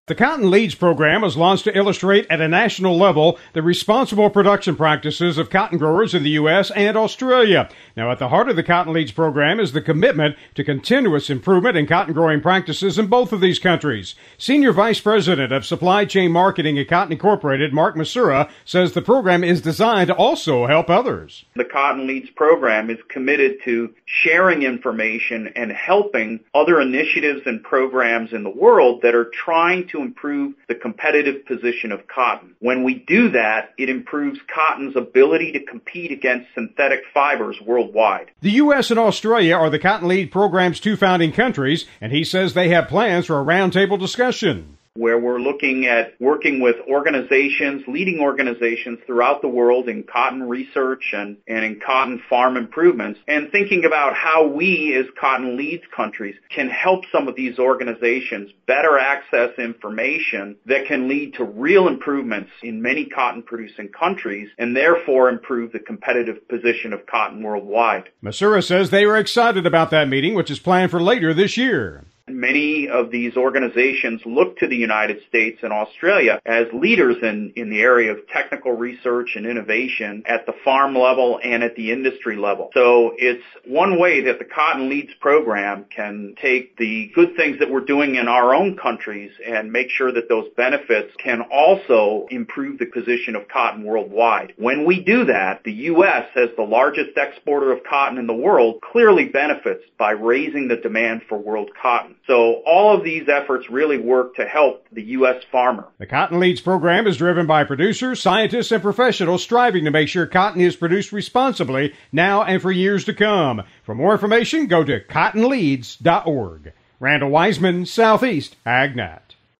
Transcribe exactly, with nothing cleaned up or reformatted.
The Cotton Leads program was launched to illustrate at a national level the responsible production practices of cotton growers in the U S and Australia. Now, at the heart of the Cotton Leads program is the commitment to continuous improvement in cotton growing practices in both of these countries. Senior Vice President of Supply Chain Marketing at Cotton Incorporated, Mark Masura, says the program is designed to also help others. The Cotton Leads program is committed to sharing information and helping other initiatives and programs in the world that are trying to improve the competitive position of cotton. When we do that, it improves cotton's ability to compete against synthetic fibers worldwide. The U S and Australia are the Cotton Lead program's two founding countries, and he says they have plans for a roundtable discussion, where we're looking at working with organizations, leading organizations throughout the world in cotton research and, and in cotton farm improvements, and thinking about how we as Cotton Leads countries can help some of these organizations better access information that can lead to real improvements in many cotton-producing countries and therefore improve the competitive position of cotton worldwide. Masura says they are excited about that meeting, which is planned for later this year. Many of these organizations look to the United States and Australia as leaders in, in the area of technical research and innovation at the farm level and at the industry level. So it's one way that the Cotton Leads program can take the good things that we're doing in our own countries and make sure that those benefits can also improve the position of cotton worldwide. When we do that, the U S, as the largest exporter of cotton in the world, clearly benefits by raising the demand for world cotton. So all of these efforts really work to help the U S farmer. The Cotton Leads program is driven by producers, scientists, and professionals striving to make sure cotton is produced responsibly now and for years to come. For more information, go to cotton leads dot org. Randall Wiseman, Southeast AgNet.